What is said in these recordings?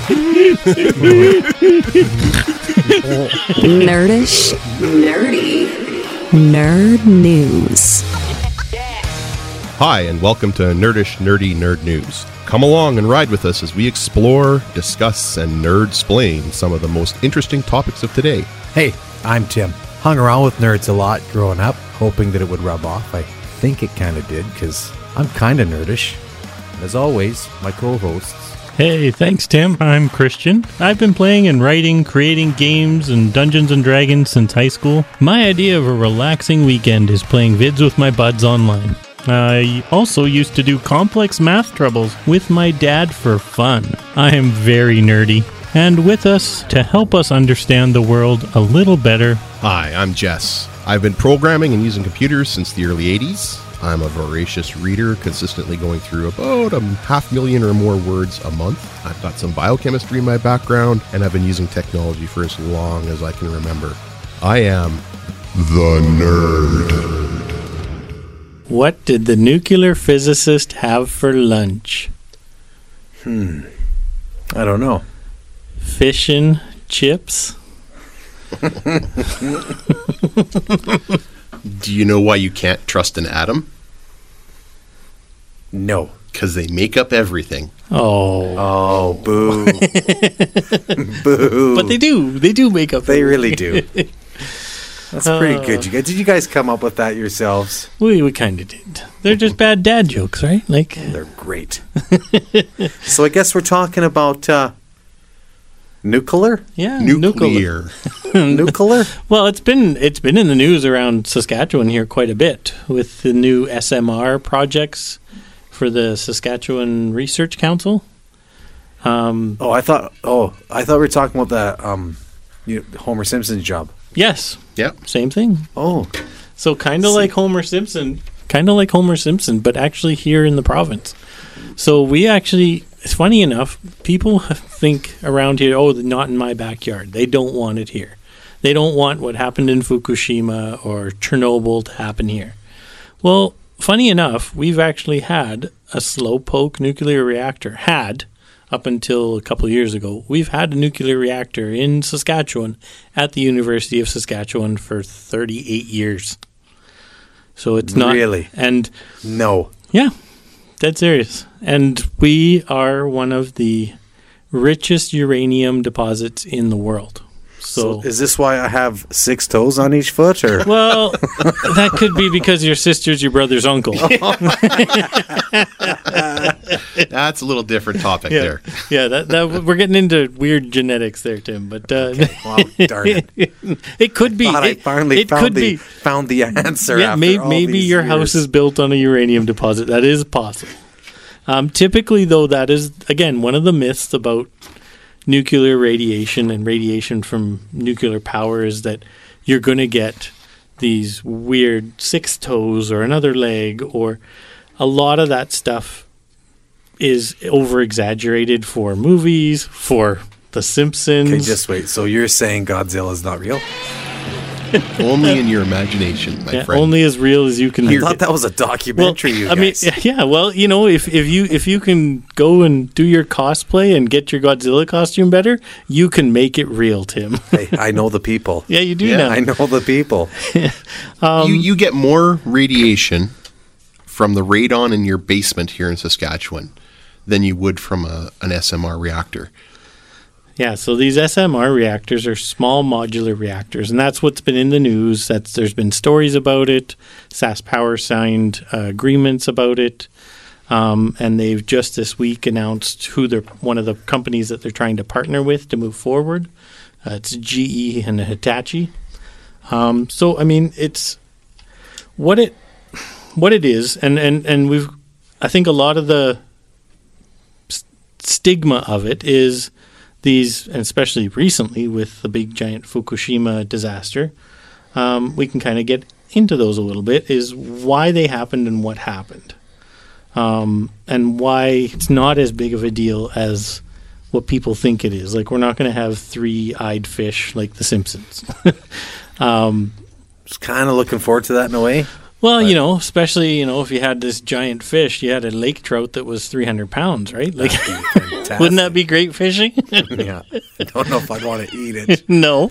Nerdish. Nerdy. Nerd News. Hi, and welcome to Nerdish Nerdy Nerd News. Come along and ride with us as we explore, discuss, and nerd-splain some of the most interesting topics of today. Hey, I'm Tim. Hung around with nerds a lot growing up, hoping that it would rub off. I think it kind of did, because I'm kind of nerdish. And as always, my co-hosts. Hey, thanks, Tim. I'm Christian. I've been playing and writing, creating games and Dungeons & Dragons since high school. My idea of a relaxing weekend is playing vids with my buds online. I also used to do complex math troubles with my dad for fun. I am very nerdy. And with us to help us understand the world a little better. Hi, I'm Jess. I've been programming and using computers since the early 80s. I'm a voracious reader, consistently going through about 500,000 or more words a month. I've got some biochemistry in my background, and I've been using technology for as long as I can remember. I am the nerd. What did the nuclear physicist have for lunch? I don't know. Fish and chips? Do you know why you can't trust an atom? No. Because they make up everything. Oh, boo. Boo. but they do make up. They really do. That's pretty good. You guys, did you guys come up with that yourselves? We kind of did. They're just bad dad jokes, right? Like they're great. So I guess we're talking about nuclear? Yeah, nuclear. Nuclear? Well, it's been in the news around Saskatchewan here quite a bit with the new SMR projects for the Saskatchewan Research Council. I thought we were talking about the Homer Simpson's job. Yes. Yep. Same thing. Oh. So kind of like Homer Simpson, but actually here in the province. So we actually, it's funny enough, people think around here, not in my backyard. They don't want it here. They don't want what happened in Fukushima or Chernobyl to happen here. Well, funny enough, we've actually had a slowpoke nuclear reactor. Up until a couple of years ago, we've had a nuclear reactor in Saskatchewan at the University of Saskatchewan for 38 years. So it's not... Really? And... No. Yeah, dead serious. And we are one of the richest uranium deposits in the world. So is this why I have 6 toes on each foot? Or? Well, that could be because your sister's your brother's uncle. That's a little different topic there. Yeah, that we're getting into weird genetics there, Tim. But well, darn it! It could be. I finally found the answer. Yeah, maybe your house is built on a uranium deposit. That is possible. Typically, though, that is again one of the myths about nuclear radiation and radiation from nuclear power is that you're going to get these weird 6 toes or another leg, or a lot of that stuff is over-exaggerated for movies, for The Simpsons. Okay, just wait. So you're saying Godzilla is not real? Only in your imagination, my friend. Only as real as you can. I thought that was a documentary. Well, if you can go and do your cosplay and get your Godzilla costume better, you can make it real, Tim. Hey, I know the people. Yeah, you do now. I know the people. You get more radiation from the radon in your basement here in Saskatchewan than you would from an SMR reactor. Yeah, so these SMR reactors are small modular reactors, and that's what's been in the news. There's been stories about it. SaskPower signed agreements about it, and they've just this week announced who they're one of the companies that they're trying to partner with to move forward. It's GE and Hitachi. So I mean, it's what it is, and we've I think a lot of the stigma of it is. These, and especially recently with the big giant Fukushima disaster, we can kind of get into those a little bit, is why they happened and what happened. And why it's not as big of a deal as what people think it is. Like, we're not going to have 3-eyed fish like The Simpsons. Just kind of looking forward to that in a way. Well, especially, if you had this giant fish, you had a lake trout that was 300 pounds, right? Like, wouldn't that be great fishing? Yeah. I don't know if I'd want to eat it. No.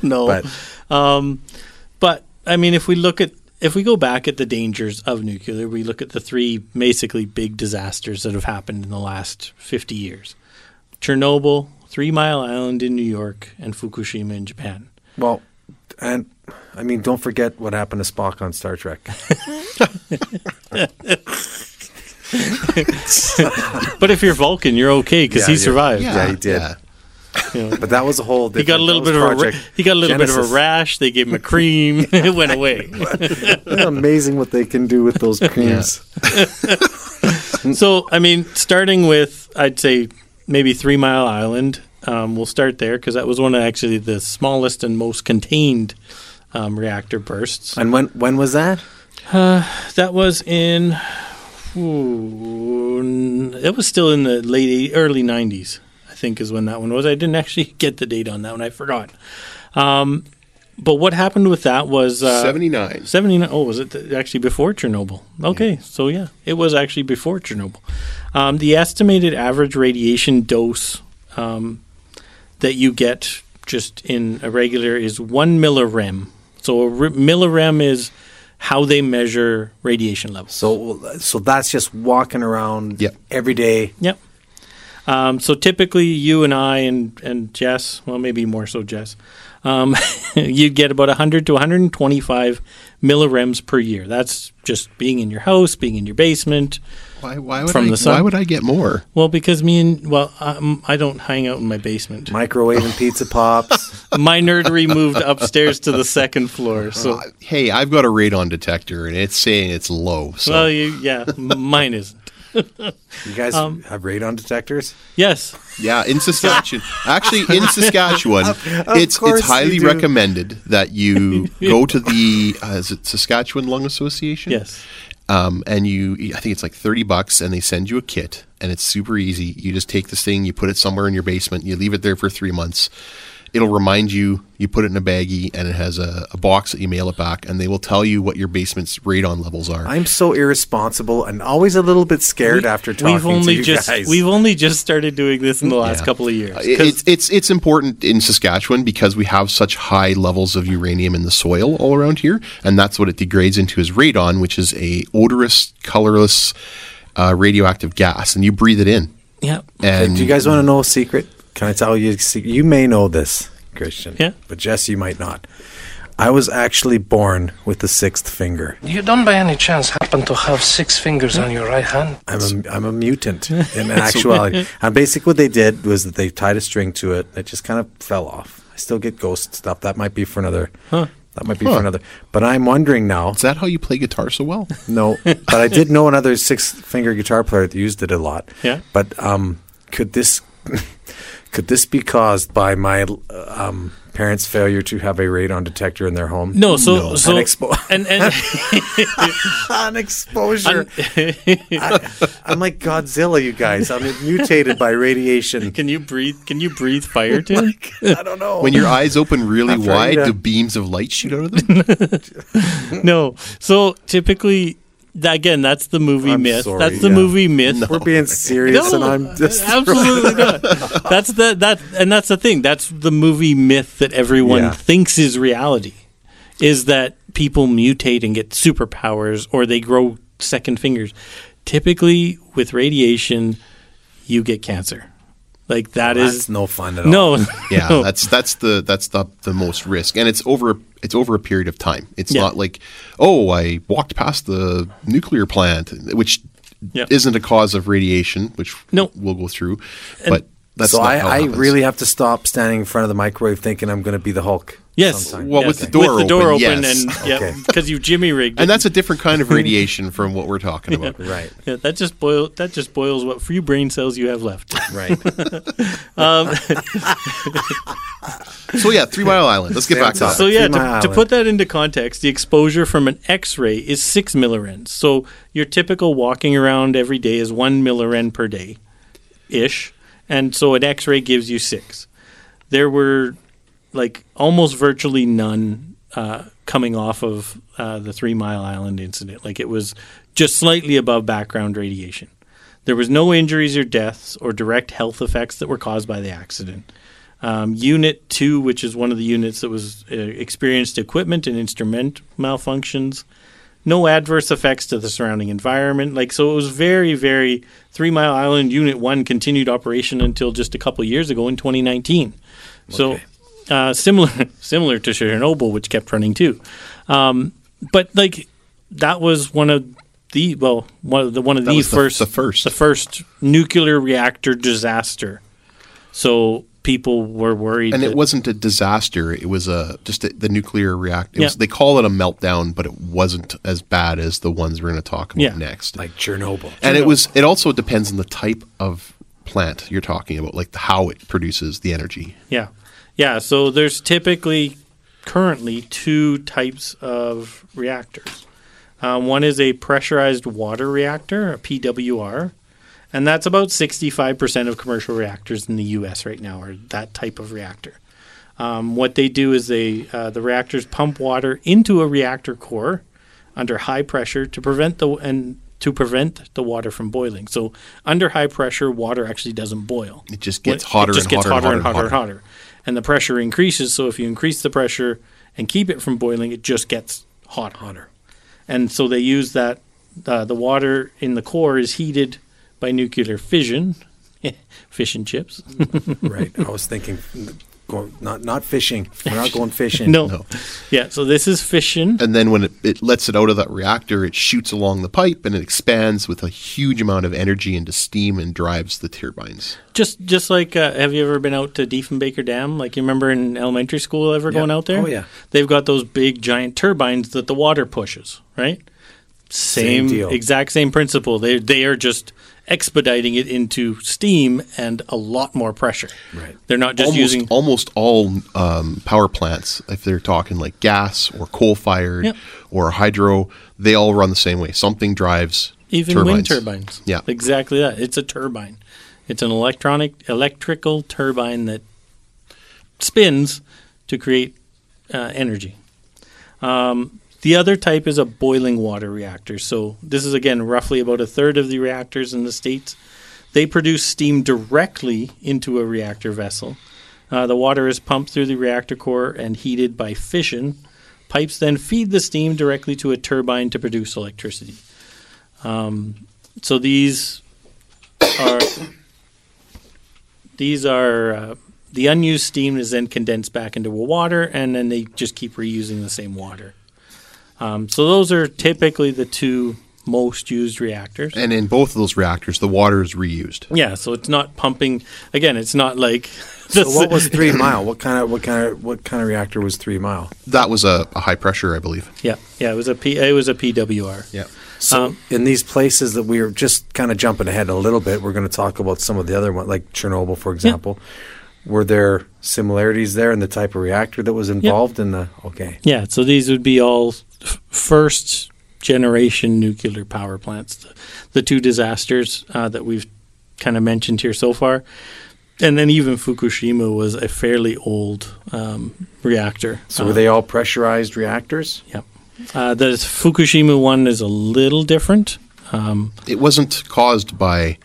But I mean, if we go back at the dangers of nuclear, we look at the three basically big disasters that have happened in the last 50 years. Chernobyl, 3 Mile Island in New York, and Fukushima in Japan. well, and I mean, don't forget what happened to Spock on Star Trek. But if you're Vulcan, you're okay because he survived. Yeah, he did. Yeah. But that was a whole different. He got a little bit of a rash. They gave him a cream. It went away. Amazing what they can do with those creams. So, I mean, starting with, I'd say maybe 3 Mile Island. We'll start there because that was one of actually the smallest and most contained reactor bursts. And when was that? That was in. It was still in the early 90s. I think is when that one was. I didn't actually get the date on that one. I forgot. But what happened with that was 79. 79. Oh, was it actually before Chernobyl? Okay, yeah. So yeah, it was actually before Chernobyl. The estimated average radiation dose that you get just in a regular is 1 millirem. So a millirem is how they measure radiation levels. So that's just walking around every day. Yep. So typically you and I and Jess, well, maybe more so Jess, you get about 100 to 125 millirems per year. That's just being in your house, being in your basement. Why would I get more? Well, because I don't hang out in my basement. Microwaving pizza pops. My nerdery moved upstairs to the second floor. So hey, I've got a radon detector and it's saying it's low. So. Well, mine isn't. You guys have radon detectors? Yes. Yeah, in Saskatchewan. Actually, in Saskatchewan, it's highly recommended that you go to the is it Saskatchewan Lung Association? Yes. And I think it's like $30 and they send you a kit and it's super easy. You just take this thing, you put it somewhere in your basement, you leave it there for 3 months. It'll remind you, you put it in a baggie and it has a box that you mail it back and they will tell you what your basement's radon levels are. I'm so irresponsible and always a little bit scared after talking to you guys. We've only just started doing this in the last couple of years. It's important in Saskatchewan because we have such high levels of uranium in the soil all around here, and that's what it degrades into is radon, which is a odorless, colorless radioactive gas, and you breathe it in. Yeah. And do you guys want to know a secret? Can I tell you? You may know this, Christian. Yeah. But Jess, you might not. I was actually born with the sixth finger. You don't by any chance happen to have 6 fingers on your right hand? I'm a mutant in actuality. And basically what they did was that they tied a string to it. It just kind of fell off. I still get ghost stuff. That might be for another. That might be for another. But I'm wondering now. Is that how you play guitar so well? No. But I did know another 6-finger guitar player that used it a lot. Yeah. But could this be caused by my parents' failure to have a radon detector in their home? No, so an exposure. I'm like Godzilla, you guys. I'm mutated by radiation. Can you breathe fire, Tim? I don't know. When your eyes open really wide, do beams of light shoot out of them? No. So typically. Again, that's the movie myth. Sorry, that's the movie myth. No, we're being serious, and I'm just absolutely not. That's the thing. That's the movie myth that everyone thinks is reality. Is that people mutate and get superpowers, or they grow second fingers. Typically, with radiation, you get cancer. Like that's no fun at all. No, yeah, no. That's the most risk, and it's over a period of time. It's not like, I walked past the nuclear plant, which isn't a cause of radiation, which we'll go through. But that's so not how it I happens. really have to stop standing in front of the microwave thinking I'm going to be the Hulk. Yes. sometime. Well, with the door open, yes. and because you Jimmy rigged it. And that's a different kind of radiation from what we're talking about. Right. Yeah, that just boils what few brain cells you have left. Right. So 3 Mile Island. Let's get back to that. So to put that into context, the exposure from an X-ray is 6 millirens. So your typical walking around every day is 1 milliren per day, ish, and so an X-ray gives you 6. There were like almost virtually none coming off of the 3 Mile Island incident. Like, it was just slightly above background radiation. There was no injuries or deaths or direct health effects that were caused by the accident. Unit 2, which is one of the units that was experienced equipment and instrument malfunctions. No adverse effects to the surrounding environment. Like, so it was very, very 3 Mile Island Unit 1 continued operation until just a couple of years ago in 2019. So similar to Chernobyl, which kept running too. But like, that was one of the first nuclear reactor disaster. So people were worried, and it wasn't a disaster. It was the nuclear reactor. They call it a meltdown, but it wasn't as bad as the ones we're going to talk about next, like Chernobyl. And it also depends on the type of plant you're talking about, like how it produces the energy. Yeah. So there's typically currently 2 types of reactors. One is a pressurized water reactor, a PWR, and that's about 65% of commercial reactors in the U.S. right now are that type of reactor. What they do is the reactors pump water into a reactor core under high pressure to prevent the water from boiling. So under high pressure, water actually doesn't boil. It just gets hotter and hotter. And the pressure increases. So if you increase the pressure and keep it from boiling, it just gets hotter. And so they use that. The water in the core is heated by nuclear fission, fish and chips. Right. I was thinking, not fishing. We're not going fishing. No. Yeah. So this is fission. And then when it lets it out of that reactor, it shoots along the pipe and it expands with a huge amount of energy into steam and drives the turbines. Just like, have you ever been out to Diefenbaker Dam? Like, you remember in elementary school going out there? Oh, yeah. They've got those big giant turbines that the water pushes, right? Same deal. Exact same principle. They are just expediting it into steam and a lot more pressure. Right. They're not just using almost all power plants, if they're talking like gas or coal-fired or hydro, they all run the same way. Something drives even turbines. Wind turbines. Yeah. Exactly that. It's a turbine. It's an electrical turbine that spins to create energy. The other type is a boiling water reactor. So this is, again, roughly about a third of the reactors in the States. They produce steam directly into a reactor vessel. The water is pumped through the reactor core and heated by fission. Pipes then feed the steam directly to a turbine to produce electricity. So these are the unused steam is then condensed back into water, and then they just keep reusing the same water. So those are typically the 2 most used reactors. And in both of those reactors, the water is reused. Yeah, so it's not pumping. Again, it's not like. So what was 3 Mile? What kind of reactor was 3 Mile? That was a high pressure, I believe. Yeah, it was a PWR. Yeah. So in these places that we are just kind of jumping ahead a little bit, we're going to talk about some of the other ones, like Chernobyl, for example. Yeah. Were there similarities there in the type of reactor that was involved in the? Okay. Yeah, so these would be all first generation nuclear power plants. The 2 disasters that we've kind of mentioned here so far. And then even Fukushima was a fairly old reactor. So were they all pressurized reactors? Yeah. The Fukushima one is a little different. It was caused by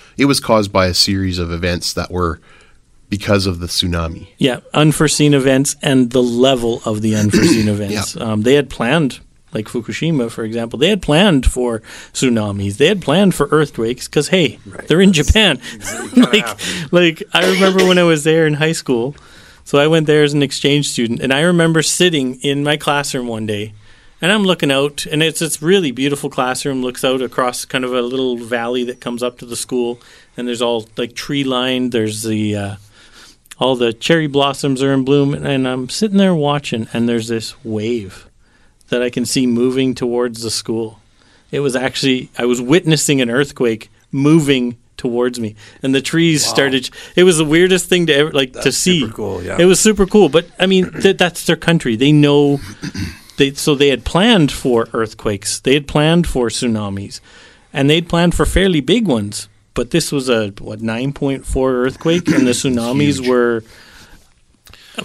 a series of events that were because of the tsunami. Yeah, unforeseen events and the level of the unforeseen events. Yeah. They had planned, like Fukushima, for example, they had planned for tsunamis. They had planned for earthquakes because, hey, they're in Japan. like I remember when I was there in high school. So I went there as an exchange student, and I remember sitting in my classroom one day, and I'm looking out, and it's this really beautiful classroom, looks out across kind of a little valley that comes up to the school, and there's all like tree lined. There's the all the cherry blossoms are in bloom, and I'm sitting there watching, and there's this wave that I can see moving towards the school. It was actually, I was witnessing an earthquake moving towards me, and the trees started. It was the weirdest thing to ever to see. Super cool, yeah. It was super cool, but I mean, that's their country. They know. So they had planned for earthquakes. They had planned for tsunamis, and they'd planned for fairly big ones. But this was a 9.4 earthquake, and the tsunamis were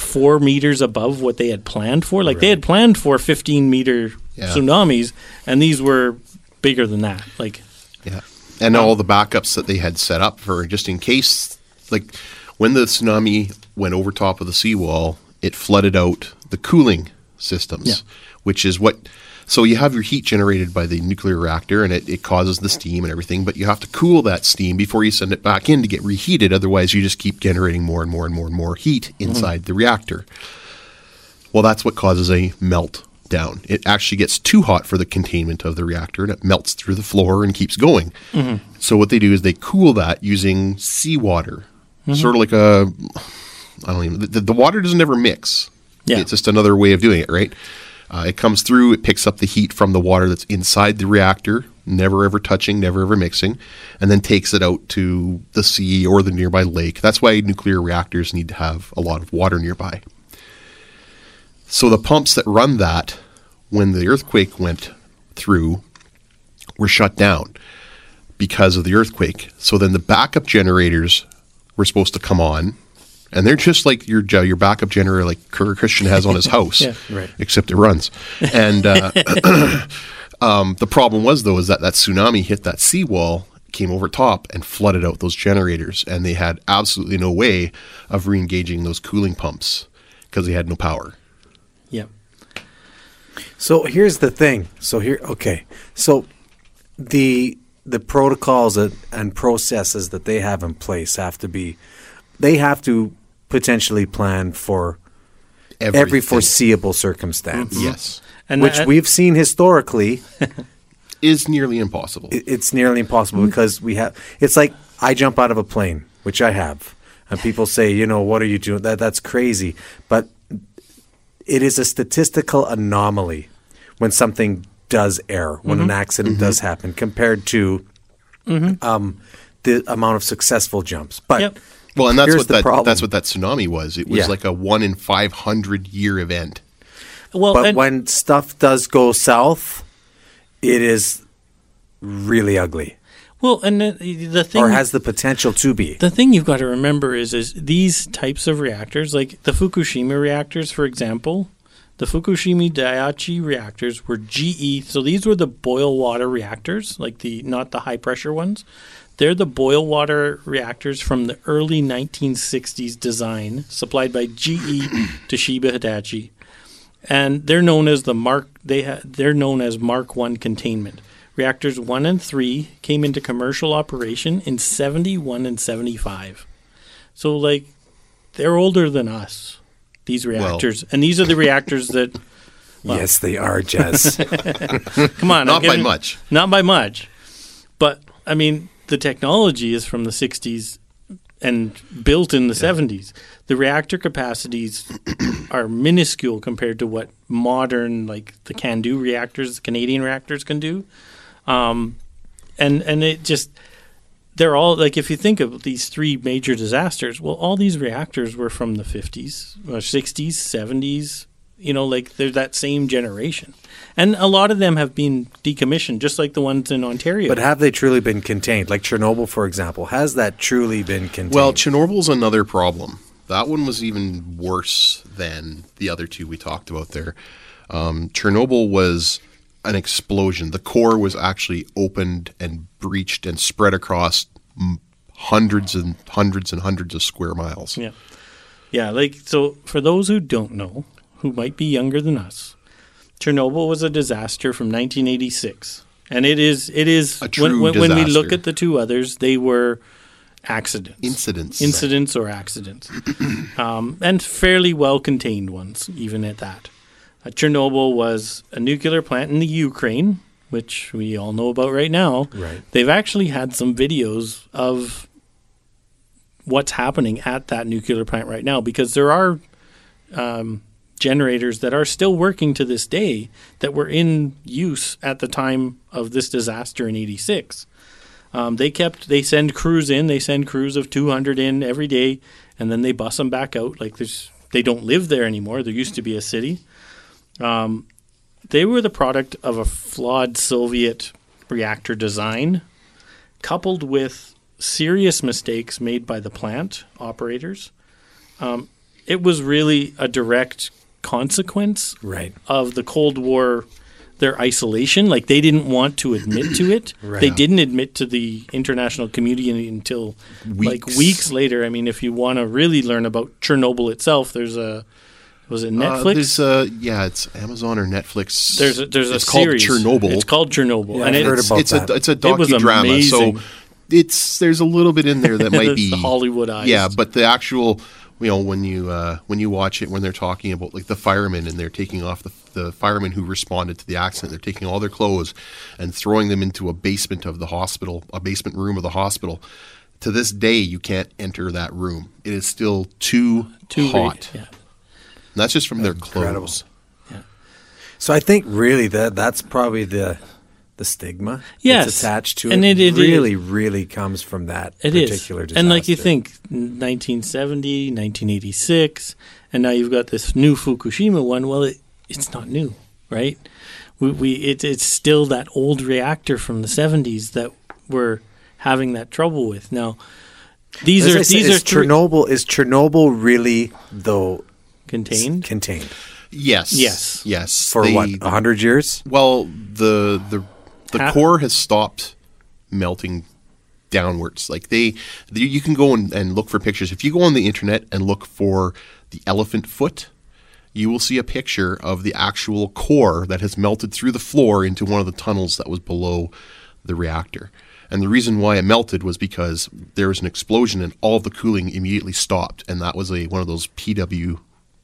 4 meters above what they had planned for. Like they had planned for 15-meter tsunamis, and these were bigger than that. Like, yeah, and all the backups that they had set up for just in case, like when the tsunami went over top of the seawall, it flooded out the cooling systems, which is what. So you have your heat generated by the nuclear reactor, and it causes the steam and everything, but you have to cool that steam before you send it back in to get reheated. Otherwise, you just keep generating more and more and more and more heat inside the reactor. Well, that's what causes a meltdown. It actually gets too hot for the containment of the reactor, and it melts through the floor and keeps going. So what they do is they cool that using seawater, sort of like the water doesn't ever mix. Yeah. It's just another way of doing it, right? It comes through, it picks up the heat from the water that's inside the reactor, never ever touching, never ever mixing, and then takes it out to the sea or the nearby lake. That's why nuclear reactors need to have a lot of water nearby. So the pumps that run that, when the earthquake went through, were shut down because of the earthquake. So then the backup generators were supposed to come on. And they're just like your backup generator, like Christian has on his house, except it runs. And the problem was, though, is that tsunami hit that seawall, came over top, and flooded out those generators. And they had absolutely no way of re-engaging those cooling pumps because they had no power. Yep. So here's the thing. So the protocols and processes that they have in place have to potentially plan for every foreseeable circumstance. Yes. And which we've seen historically is nearly impossible. It's nearly impossible because it's like I jump out of a plane, which I have, and people say, what are you doing? That's crazy. But it is a statistical anomaly when something does err, when an accident does happen, compared to the amount of successful jumps. But well, and that's what that tsunami was. It was like a 1 in 500 year event. Well, but when stuff does go south, it is really ugly. Well, and the thing, or has the potential to be. The thing you've got to remember is these types of reactors, like the Fukushima reactors, for example. The Fukushima Daiichi reactors were GE, so these were the boil water reactors, not the high pressure ones. They're the boil water reactors from the early 1960s design, supplied by GE Toshiba Hitachi, and they're known as they're known as Mark I containment. Reactors 1 and 3 came into commercial operation in 71 and 75. So they're older than us, these reactors, and these are the reactors that. Well, yes, they are, Jess. Come on, not by much. Not by much, but I mean. The technology is from the 60s and built in the 70s. The reactor capacities are minuscule compared to what modern, like the CANDU reactors, Canadian reactors can do. And it just, they're all, if you think of these three major disasters, well, all these reactors were from the 50s, 60s, 70s, they're that same generation. And a lot of them have been decommissioned, just like the ones in Ontario. But have they truly been contained? Like Chernobyl, for example. Has that truly been contained? Well, Chernobyl's another problem. That one was even worse than the other two we talked about there. Chernobyl was an explosion. The core was actually opened and breached and spread across hundreds and hundreds and hundreds of square miles. Yeah. Yeah, so for those who don't know, who might be younger than us, Chernobyl was a disaster from 1986, and it is a true when disaster. we look at the two others, they were incidents or accidents, and fairly well contained ones, even at that. Chernobyl was a nuclear plant in the Ukraine, which we all know about right now. Right. They've actually had some videos of what's happening at that nuclear plant right now, because there are generators that are still working to this day that were in use at the time of this disaster in 86. They send crews in. They send crews of 200 in every day, and then they bus them back out. They don't live there anymore. There used to be a city. They were the product of a flawed Soviet reactor design, coupled with serious mistakes made by the plant operators. it was really a direct consequence Right. of the Cold War, their isolation. Like, they didn't want to admit to it. Right. They didn't admit to the international community until weeks later. I mean, if you want to really learn about Chernobyl itself, there's was it Netflix? It's Amazon or Netflix. There's a it's series. called Chernobyl. It's called Chernobyl, Yeah, and I've heard about that. It's a It was docudrama. amazing. So there's a little bit in there that might be the Hollywoodized. Yeah, but the actual, when you watch it, when they're talking about like the firemen and they're taking off the firemen who responded to the accident, they're taking all their clothes and throwing them into a basement of the hospital, a basement room of the hospital. To this day, you can't enter that room. It is still too hot. Yeah. And that's just from their Incredible. clothes. So I think really that's probably the stigma Yes. that's attached to it. And it really comes from that It particular is. disaster. And like you think, 1970, 1986, and now you've got this new Fukushima one. Well, it's not new, right? It's still that old reactor from the 70s that we're having that trouble with. Now, these As are I said, these are Chernobyl. Is Chernobyl really though contained. contained Yes. for what 100 years? Well, the core has stopped melting downwards. Like you can go and look for pictures. If you go on the internet and look for the elephant foot, you will see a picture of the actual core that has melted through the floor into one of the tunnels that was below the reactor. And the reason why it melted was because there was an explosion and all of the cooling immediately stopped. And that was one of those PWR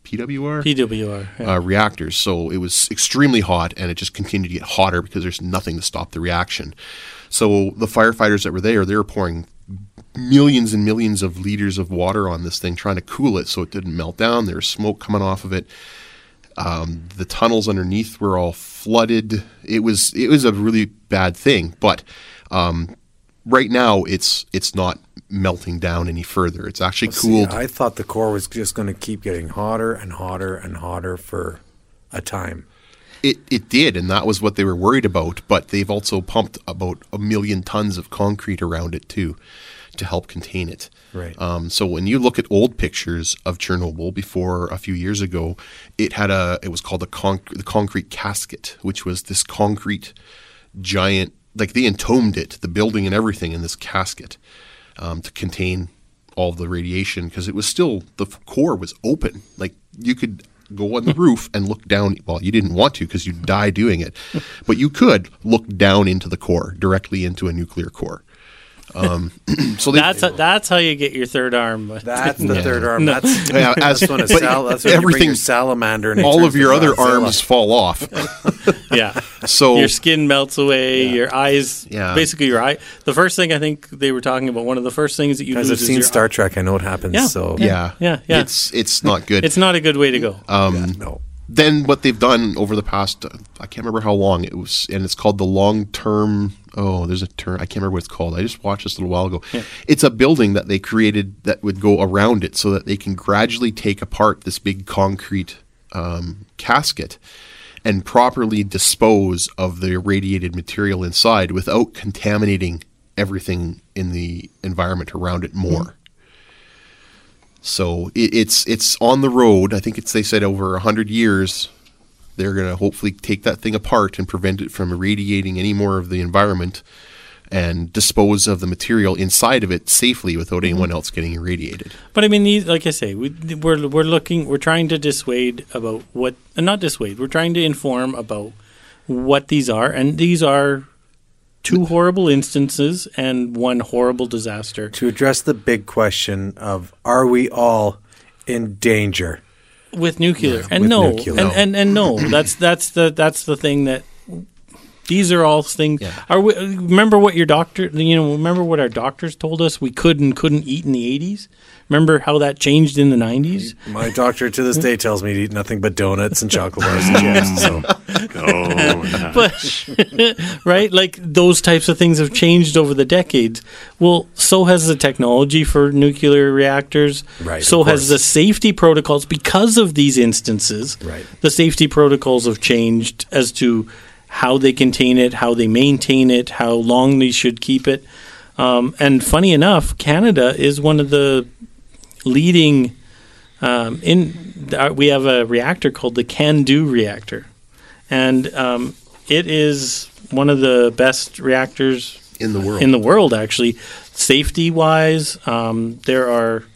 reactors. So it was extremely hot, and it just continued to get hotter because there's nothing to stop the reaction. So the firefighters that were there, they were pouring millions and millions of liters of water on this thing, trying to cool it so it didn't melt down. There was smoke coming off of it. The tunnels underneath were all flooded. It was a really bad thing. But right now, it's not melting down any further. It's actually cooled. I thought the core was just going to keep getting hotter and hotter and hotter for a time. It did, and that was what they were worried about. But they've also pumped about 1 million tons of concrete around it too, to help contain it. Right. So when you look at old pictures of Chernobyl before a few years ago, it was called the concrete casket, which was this concrete giant. Like they entombed it, the building and everything, in this casket to contain all of the radiation, because it was still, the core was open. Like you could go on the roof and look down. Well, you didn't want to because you'd die doing it, but you could look down into the core, directly into a nuclear core. So that's how you get your third arm. That's the third arm. No. That's when you bring your salamander and all of your other arms fall off. Yeah. So your skin melts away, your eyes, basically your eye. The first thing I think they were talking about, one of the first things that you Guys, lose I've seen Star Trek. I know what happens. Yeah. So Yeah. It's not good. It's not a good way to go. no. Then what they've done over the past, I can't remember how long it was, and it's called the long-term, there's a term, I can't remember what it's called. I just watched this a little while ago. Yeah. It's a building that they created that would go around it so that they can gradually take apart this big concrete casket and properly dispose of the irradiated material inside without contaminating everything in the environment around it more. Mm-hmm. So it's on the road. I think they said over 100 years, they're going to hopefully take that thing apart and prevent it from irradiating any more of the environment and dispose of the material inside of it safely without anyone else getting irradiated. But I mean, like I say, we're trying to dissuade about what, and not dissuade. We're trying to inform about what these are, and these are two horrible instances and one horrible disaster. To address the big question of, are we all in danger with nuclear? Yeah, and with no, nuclear. And no, that's the thing that these are all things. Yeah. Remember what your doctor? Remember what our doctors told us we could and couldn't eat in the 80s. Remember how that changed in the 90s? My doctor to this day tells me to eat nothing but donuts and chocolate bars and chips. So. But right, like those types of things have changed over the decades. Well, so has the technology for nuclear reactors. Right. So has the safety protocols because of these instances. Right. The safety protocols have changed as to how they contain it, how they maintain it, how long they should keep it. And funny enough, Canada is one of the leading We have a reactor called the CANDU reactor, and it is one of the best reactors In the world. In the world, actually, safety wise, there are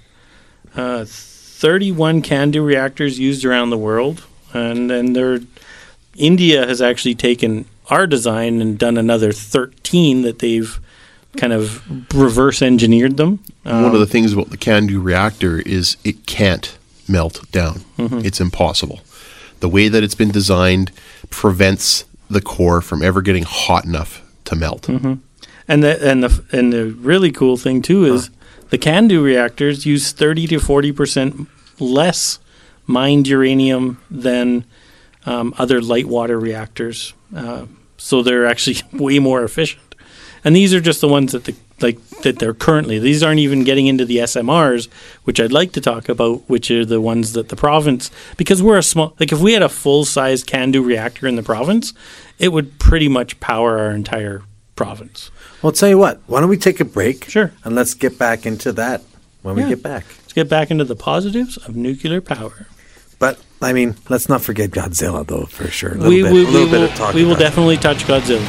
31 CANDU reactors used around the world, and then India has actually taken our design and done another 13 that they've kind of reverse engineered them. One of the things about the CANDU reactor is it can't melt down. Mm-hmm. It's impossible. The way that it's been designed prevents the core from ever getting hot enough to melt. Mm-hmm. And the really cool thing too is the CANDU reactors use 30 to 40% less mined uranium than other light water reactors. So they're actually way more efficient. And these are just the ones that they're currently. These aren't even getting into the SMRs, which I'd like to talk about, which are the ones that the province, because we're a small, like if we had a full-size CANDU reactor in the province, it would pretty much power our entire province. Well, I'll tell you what, why don't we take a break? Sure. And let's get back into that when we get back. Let's get back into the positives of nuclear power. But, I mean, let's not forget Godzilla, though, for sure. A We little bit of talk will about it. definitely touch Godzilla.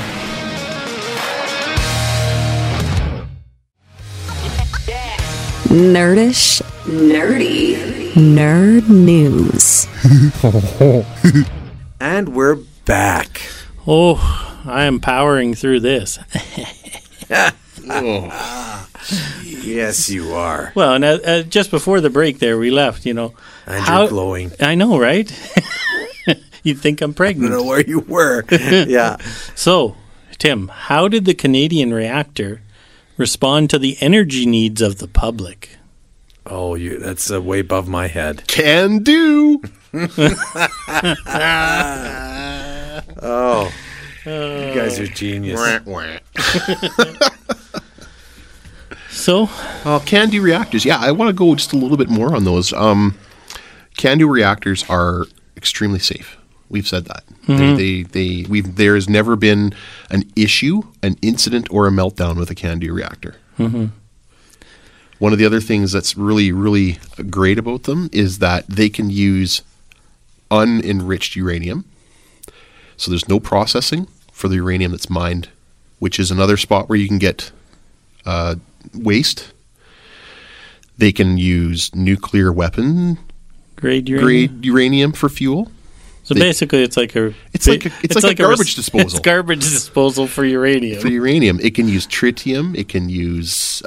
Nerdish, nerdy, nerd news. And we're back. Oh, I am powering through this. Yes, you are. Well, and just before the break there, we left, And you're glowing. I know, right? You'd think I'm I pregnant. don't know where you were. Yeah. So, Tim, how did the Canadian reactor respond to the energy needs of the public? Oh, that's way above my head. Can do. Oh, you guys are genius. So, CANDU reactors. Yeah, I want to go just a little bit more on those. CANDU reactors are extremely safe. We've said that. Mm-hmm. There has never been an issue, an incident, or a meltdown with a CANDU reactor. Mm-hmm. One of the other things that's really, really great about them is that they can use unenriched uranium. So there's no processing for the uranium that's mined, which is another spot where you can get waste. They can use nuclear weapon grade uranium. grade uranium for fuel. So basically, it's like a garbage disposal. It's garbage disposal for uranium. For uranium, it can use tritium. It can use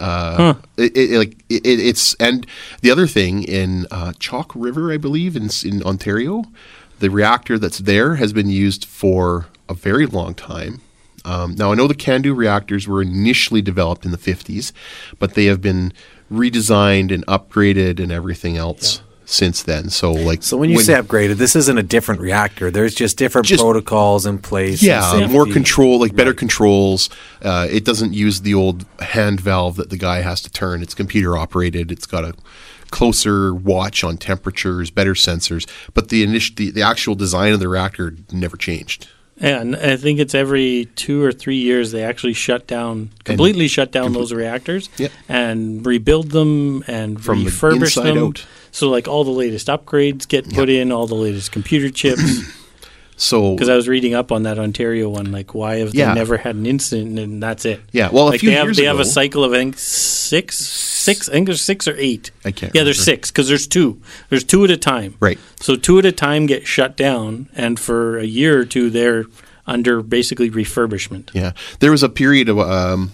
it's and the other thing in Chalk River, I believe, in Ontario, the reactor that's there has been used for a very long time. Now I know the CANDU reactors were initially developed in the 50s, but they have been redesigned and upgraded and everything else. Yeah. Since then. So when you say upgraded, this isn't a different reactor. There's just different protocols in place. Yeah, more control, better controls. It doesn't use the old hand valve that the guy has to turn. It's computer operated. It's got a closer watch on temperatures, better sensors. But the actual design of the reactor never changed. And I think it's every 2 or 3 years they actually completely shut down those reactors and rebuild them and from refurbish the them. Out. So like all the latest upgrades get put in, all the latest computer chips. So because I was reading up on that Ontario one, like why have they never had an incident and that's it? Yeah, well, like they have a cycle of I think six. I think there's 6 or 8. I can't. Yeah, there's 6 because there's 2. There's 2 at a time. Right. So 2 at a time get shut down, and for a year or 2 they're under basically refurbishment. Yeah, there was a period of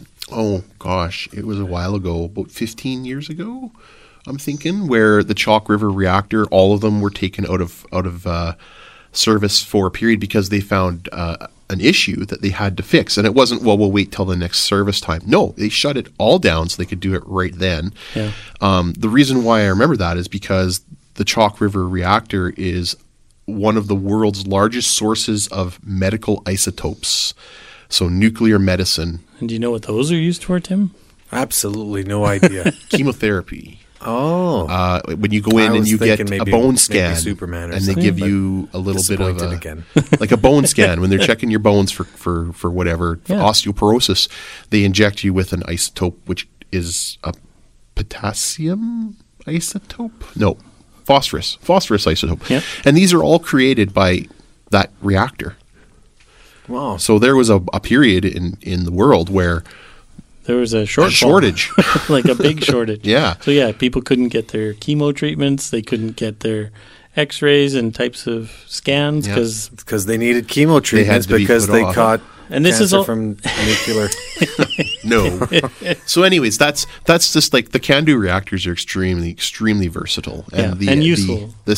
it was a while ago, about 15 years ago. I'm thinking where the Chalk River reactor, all of them were taken out of service for a period because they found an issue that they had to fix. And it wasn't, well, we'll wait till the next service time. No, they shut it all down so they could do it right then. Yeah. The reason why I remember that is because the Chalk River reactor is one of the world's largest sources of medical isotopes. So nuclear medicine. And do you know what those are used for, Tim? Absolutely no idea. Chemotherapy. Oh. When you go in and you get a bone scan Superman and they give you a little bit of again. like a bone scan when they're checking your bones for whatever, for osteoporosis, they inject you with an isotope, which is a potassium isotope? No. phosphorus isotope. Yep. And these are all created by that reactor. Wow. So there was a period in the world where There was a a shortfall. shortage. Like a big shortage. Yeah. So yeah, people couldn't get their chemo treatments. They couldn't get their X-rays and types of scans Yeah. Because they needed chemo treatments to be because put they off. caught And this is cancer all- from nuclear. No. So anyways, that's just like the CANDU reactors are extremely versatile. And Yeah, and useful. The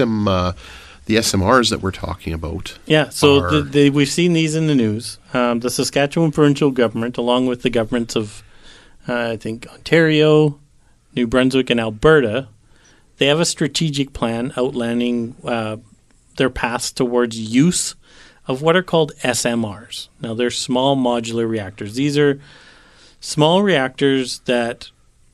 SMRs that we're talking about. Yeah, so are- we've seen these in the news. The Saskatchewan provincial government, along with the governments of, I think, Ontario, New Brunswick, and Alberta, they have a strategic plan outlining their paths towards use of what are called SMRs. Now, they're small modular reactors. These are small reactors that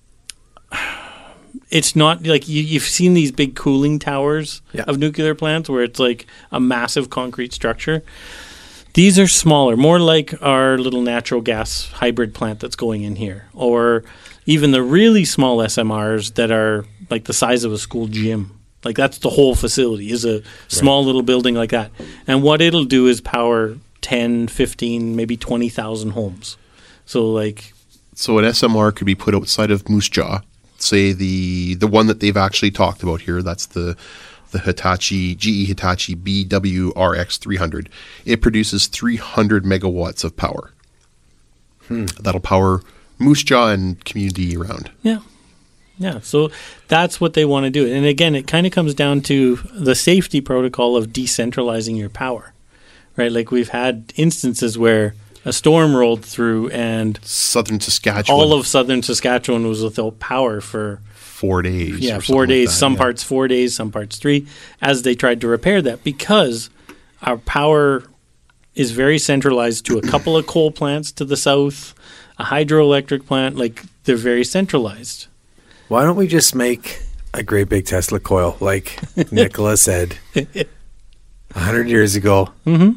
it's not like you've seen these big cooling towers Yeah. of nuclear plants where it's like a massive concrete structure. These are smaller, more like our little natural gas hybrid plant that's going in here, or even the really small SMRs that are like the size of a school gym. Like that's the whole facility is a small little building like that. And what it'll do is power 10, 15, maybe 20,000 homes. So an SMR could be put outside of Moose Jaw. Say the one that they've actually talked about here, that's the GE Hitachi BWRX 300. It produces 300 megawatts of power. That'll power Moose Jaw and community around. Yeah. Yeah. So that's what they want to do. And again, it kind of comes down to the safety protocol of decentralizing your power, right? Like we've had instances where a storm rolled through and Southern Saskatchewan, all of southern Saskatchewan was without power for 4 days. Yeah, or 4 something days. like that, Some yeah. parts 4 days, some parts 3, as they tried to repair that because our power is very centralized to a couple of coal plants to the south, a hydroelectric plant. Like they're very centralized. Why don't we just make a great big Tesla coil like Nikola said 100 years ago? Mm-hmm.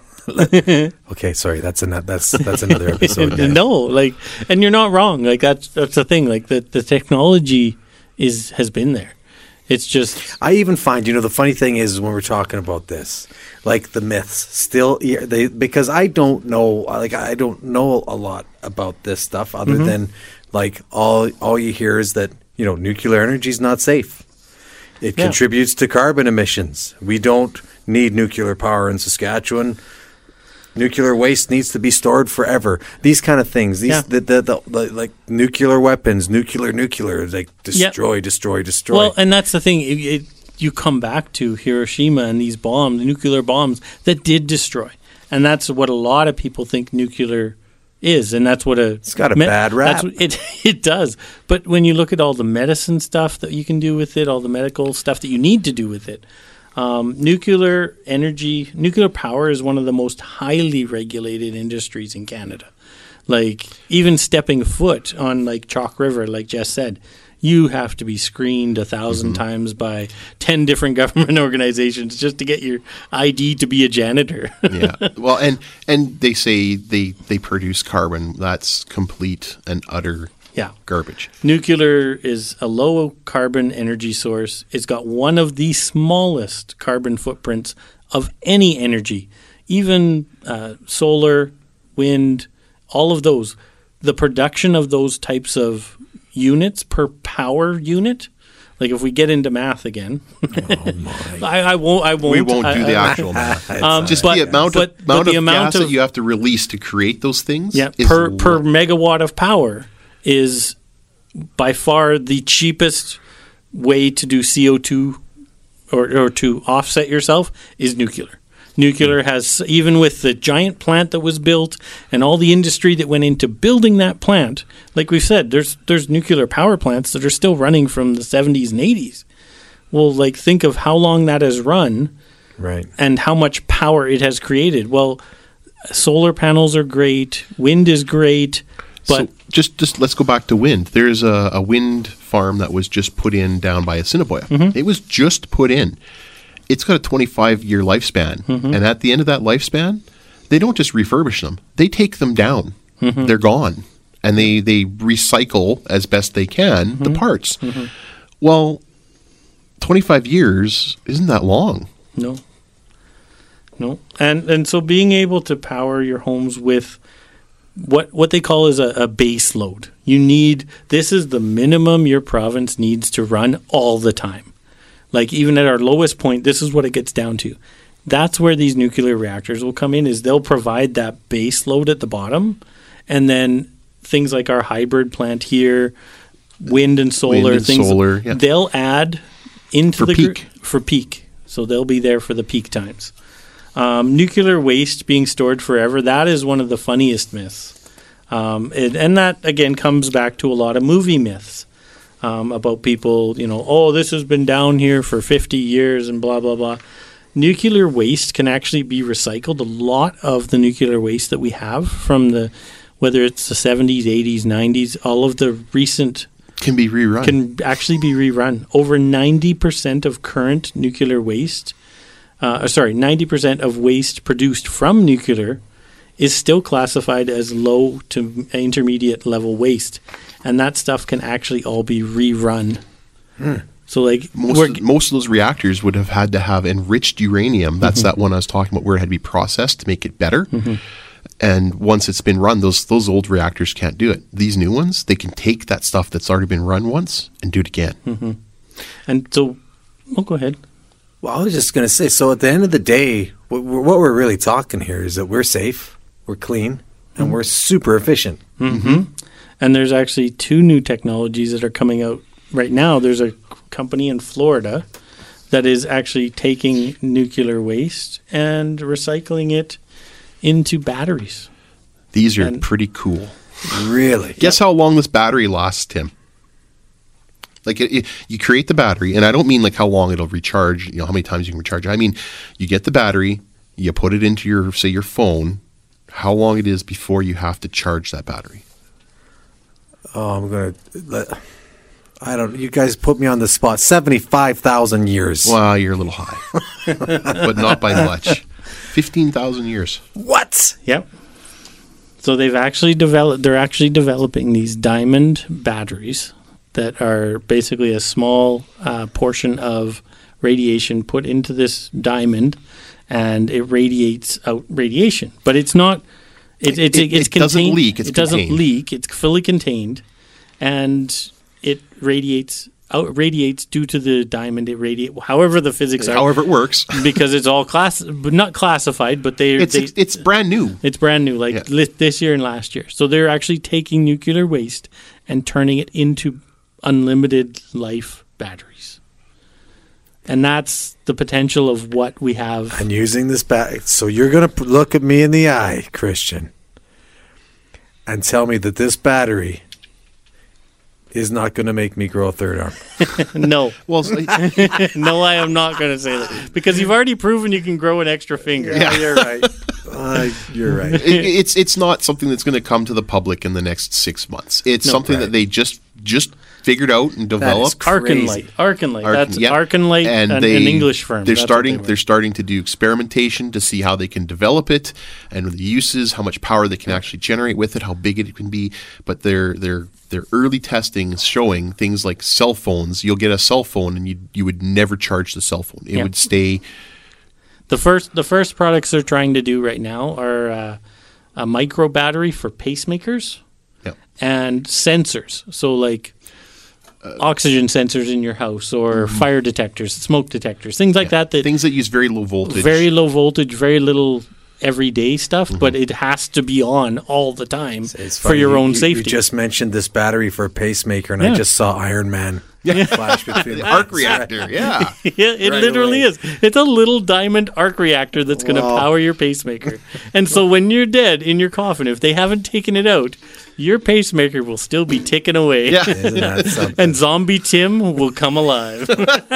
Okay, sorry, that's another episode. guys. No, and you're not wrong. Like that's the thing. Like the technology has been there. It's just I even find, the funny thing is when we're talking about this, like the myths still, because I don't know a lot about this stuff other than like all you hear is that, nuclear energy is not safe. It contributes to carbon emissions. We don't need nuclear power in Saskatchewan. Nuclear waste needs to be stored forever. These kind of things. The like nuclear weapons, nuclear, like destroy. Well, and that's the thing. You come back to Hiroshima and these bombs, nuclear bombs that did destroy, and that's what a lot of people think nuclear is, and that's what it's got a bad rap. It does. But when you look at all the medicine stuff that you can do with it, all the medical stuff that you need to do with it. Nuclear power is one of the most highly regulated industries in Canada. Like even stepping foot on like Chalk River, like Jess said, you have to be screened 1,000 times by 10 different government organizations just to get your ID to be a janitor. Yeah. Well, and they say they produce carbon. That's complete and utter garbage. Nuclear is a low carbon energy source. It's got one of the smallest carbon footprints of any energy, even solar, wind, all of those. The production of those types of units per power unit, like if we get into math again, I won't. We won't do the actual math. Just the amount of gas that you have to release to create those things. Yeah, per megawatt of power is by far the cheapest way to do CO2 or to offset yourself is nuclear. Nuclear has, even with the giant plant that was built and all the industry that went into building that plant, like we've said, there's nuclear power plants that are still running from the 70s and 80s. Well, like think of how long that has run, right, and how much power it has created. Well, solar panels are great, wind is great. But so just let's go back to wind. There's a wind farm that was just put in down by Assiniboia. It was just put in. It's got a 25-year lifespan. And at the end of that lifespan, they don't just refurbish them. They take them down. They're gone. And they recycle as best they can the parts. Well, 25 years isn't that long. No. And so being able to power your homes with what they call is a base load. This is the minimum your province needs to run all the time. Like even at our lowest point, this is what it gets down to. That's where these nuclear reactors will come in, is they'll provide that base load at the bottom, and then things like our hybrid plant here, wind and solar, they'll add into the peak. For peak. So they'll be there for the peak times. Nuclear waste being stored forever, that is one of the funniest myths. And that, again, comes back to a lot of movie myths about people, this has been down here for 50 years and blah, blah, blah. Nuclear waste can actually be recycled. A lot of the nuclear waste that we have from whether it's the 70s, 80s, 90s, all of the recent can be rerun. Can actually be rerun. Over 90% of current nuclear waste, 90% of waste produced from nuclear is still classified as low to intermediate level waste. And that stuff can actually all be rerun. So like most of those reactors would have had to have enriched uranium. That's that one I was talking about, where it had to be processed to make it better. And once it's been run, those old reactors can't do it. These new ones, they can take that stuff that's already been run once and do it again. And so, go ahead. Well, I was just going to say, so at the end of the day, what we're really talking here is that we're safe, we're clean, and we're super efficient. And there's actually 2 new technologies that are coming out right now. There's a company in Florida that is actually taking nuclear waste and recycling it into batteries. These are pretty cool. Really? Guess how long this battery lasts, Tim? Like you create the battery, and I don't mean like how long it'll recharge, how many times you can recharge it. I mean, you get the battery, you put it into your phone, how long it is before you have to charge that battery. Oh, you guys put me on the spot. 75,000 years. Well, you're a little high, but not by much. 15,000 years. What? Yep. So they're actually developing these diamond batteries that are basically a small portion of radiation put into this diamond, and it radiates out radiation. But it's not. It doesn't leak. It doesn't leak. It's fully contained, and it radiates due to the diamond. It radiates however the physics are. However it works. Because it's all but not classified, but it's brand new. It's brand new, this year and last year. So they're actually taking nuclear waste and turning it into unlimited life batteries. And that's the potential of what we have. And using this so you're going to look at me in the eye, Christian, and tell me that this battery is not going to make me grow a third arm. No. Well, no, I am not going to say that. Because you've already proven you can grow an extra finger. Yeah, you're right. You're right. It's not something that's going to come to the public in the next 6 months. It's something that they just figured out and developed. Arconlite. That's Arconlite, an English firm. They're starting to do experimentation to see how they can develop it and the uses, how much power they can actually generate with it, how big it can be. But their early testing is showing things like cell phones. You'll get a cell phone and you would never charge the cell phone. It would stay. The first products they're trying to do right now are a micro battery for pacemakers and sensors. So like oxygen sensors in your house or fire detectors, smoke detectors, things like that. Things that use very low voltage. Very low voltage, very little everyday stuff, but it has to be on all the time for your own safety. You just mentioned this battery for a pacemaker, and I just saw Iron Man flash between the arc reactor. Yeah, it literally is. It's a little diamond arc reactor that's going to power your pacemaker. And so when you're dead in your coffin, if they haven't taken it out, your pacemaker will still be ticking away. Yeah. Isn't that something? And Zombie Tim will come alive.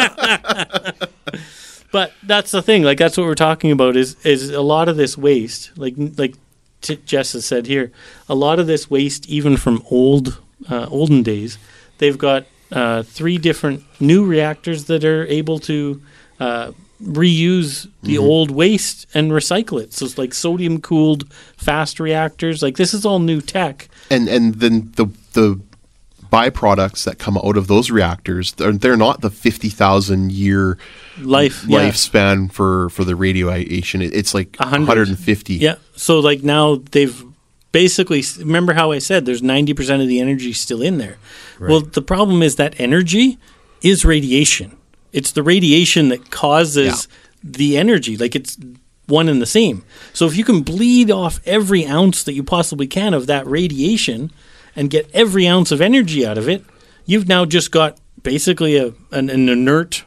But that's the thing. Like that's what we're talking about. Is a lot of this waste, like Jess has said here, a lot of this waste, even from olden days, they've got 3 different new reactors that are able to reuse the old waste and recycle it. So it's like sodium cooled fast reactors. Like this is all new tech. And then the byproducts that come out of those reactors, they're not the 50,000 year lifespan for the radiation. It's like 150. Yeah. So like now they've basically, remember how I said there's 90% of the energy still in there. Right. Well, the problem is that energy is radiation. It's the radiation that causes the energy. Like it's one and the same. So if you can bleed off every ounce that you possibly can of that radiation and get every ounce of energy out of it, you've now just got basically an inert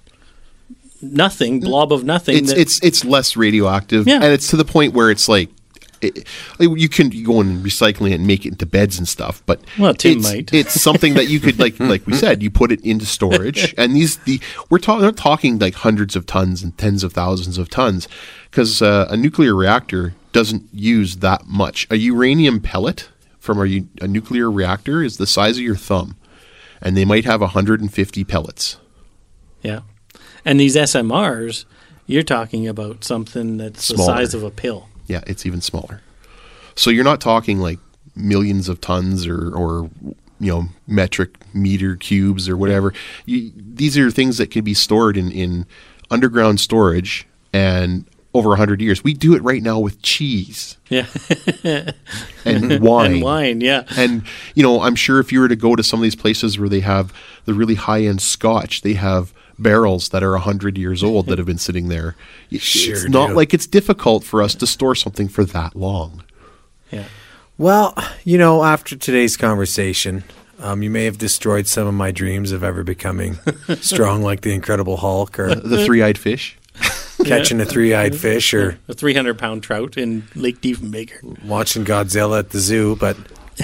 blob of nothing. It's less radioactive, and it's to the point where it's like you can go and recycling it and make it into beds and stuff. But Tim might. It's something that you could like we said, you put it into storage, and we're not talking like hundreds of tons and tens of thousands of tons, because a nuclear reactor doesn't use that much. A uranium pellet from a nuclear reactor is the size of your thumb, and they might have 150 pellets. Yeah. And these SMRs, you're talking about something that's smaller. The size of a pill. Yeah, it's even smaller. So you're not talking like millions of tons or metric meter cubes or whatever. These are things that can be stored in underground storage and over 100 years. We do it right now with cheese. Yeah. And wine. And wine, yeah. And, I'm sure if you were to go to some of these places where they have the really high-end scotch, they have barrels that are 100 years old that have been sitting there. It's not like it's difficult for us to store something for that long. Yeah. Well, after today's conversation, you may have destroyed some of my dreams of ever becoming strong like the Incredible Hulk or the three-eyed fish. Catching a three-eyed fish or a 300-pound trout in Lake Diefenbaker. Watching Godzilla at the zoo, but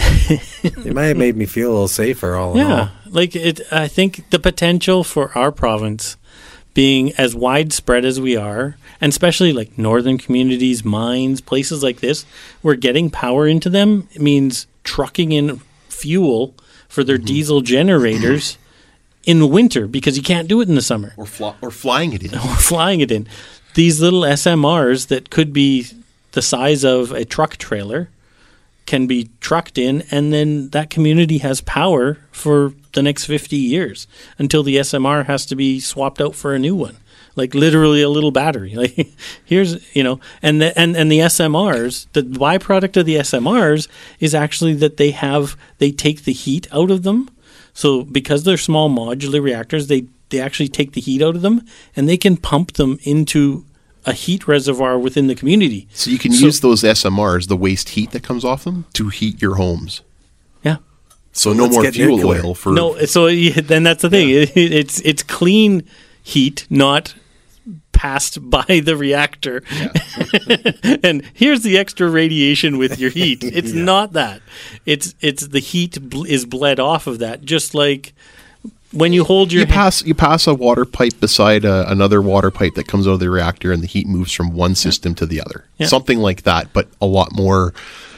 it might have made me feel a little safer all in all. Like I think the potential for our province being as widespread as we are, and especially like northern communities, mines, places like this, where getting power into them means trucking in fuel for their diesel generators in winter, because you can't do it in the summer. Or flying it in. Or flying it in. These little SMRs that could be the size of a truck trailer can be trucked in, and then that community has power for the next 50 years until the SMR has to be swapped out for a new one. Like literally a little battery. Like here's, and the SMRs, the byproduct of the SMRs is actually that they take the heat out of them. So because they're small modular reactors, they actually take the heat out of them, and they can pump them into a heat reservoir within the community. So you can use those SMRs, the waste heat that comes off them, to heat your homes. Yeah. So no more fuel oil for... No, so then that's the thing. Yeah. It's clean heat, not passed by the reactor. Yeah. And here's the extra radiation with your heat. It's not that. It's the heat is bled off of that, just like when you hold your... You pass a water pipe beside another water pipe that comes out of the reactor, and the heat moves from one system to the other. Yeah. Something like that, but a lot more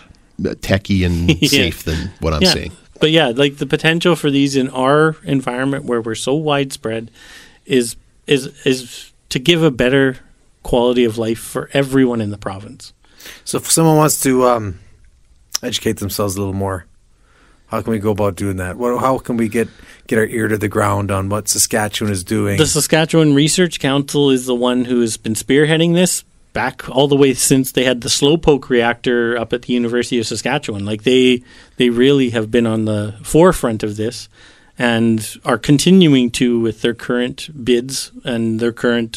techie and safe than what I'm saying. But yeah, like the potential for these in our environment where we're so widespread is to give a better quality of life for everyone in the province. So if someone wants to educate themselves a little more, how can we go about doing that? How can we get our ear to the ground on what Saskatchewan is doing? The Saskatchewan Research Council is the one who has been spearheading this back all the way since they had the Slowpoke reactor up at the University of Saskatchewan. Like they really have been on the forefront of this and are continuing to with their current bids and their current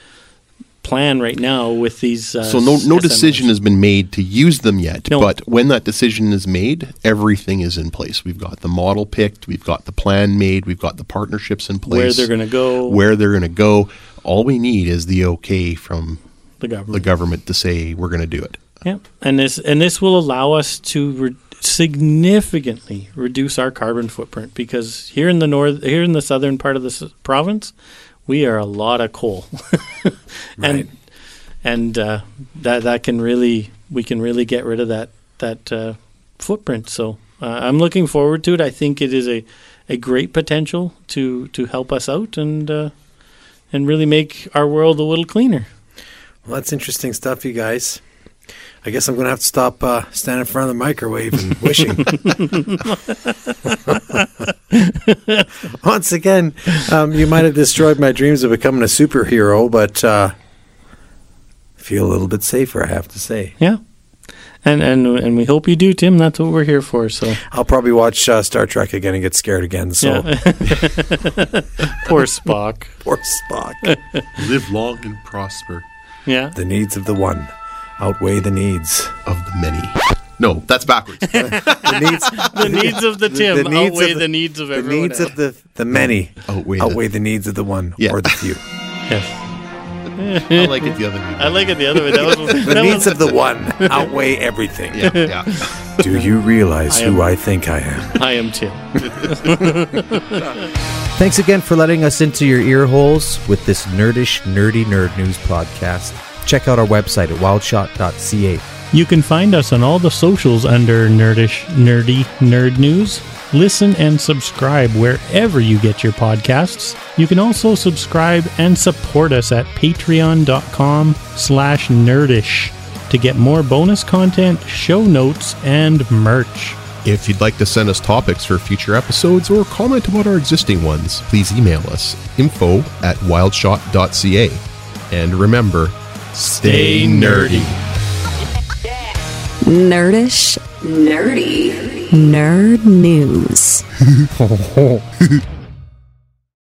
plan right now with these so no decision has been made to use them yet, but when that decision is made, everything is in place. We've got the model picked, we've got the plan made, we've got the partnerships in place, where they're going to go. All we need is the okay from the government to say we're going to do it. Yeah, and this will allow us to significantly reduce our carbon footprint, because here in the southern part of the province, we are a lot of coal. Right. and that can really, we can really get rid of that footprint. So I'm looking forward to it. I think it is a great potential to help us out and really make our world a little cleaner. Well, that's interesting stuff, you guys. I guess I'm going to have to stop standing in front of the microwave and wishing. Once again, you might have destroyed my dreams of becoming a superhero, but I feel a little bit safer, I have to say. Yeah. And we hope you do, Tim. That's what we're here for. So I'll probably watch Star Trek again and get scared again. So yeah. Poor Spock. Poor Spock. Live long and prosper. Yeah. The needs of the one outweigh the needs Of the many. No, that's backwards. The needs of the Tim outweigh the needs of the everyone needs else. of the many Outweigh the needs of the one or the few. Yes. I like it the other way. I like it the other way. That was The needs of the one outweigh everything. Yeah. Do you realize who I think I am? I am Tim. Thanks again for letting us into your ear holes with this nerdish, nerdy nerd news podcast. Check out our website at wildshot.ca. You can find us on all the socials under Nerdish, Nerdy, Nerd News. Listen and subscribe wherever you get your podcasts. You can also subscribe and support us at patreon.com/nerdish to get more bonus content, show notes, and merch. If you'd like to send us topics for future episodes or comment about our existing ones, please email us info@wildshot.ca. And remember, stay nerdy. Nerdish, nerdy, nerd news.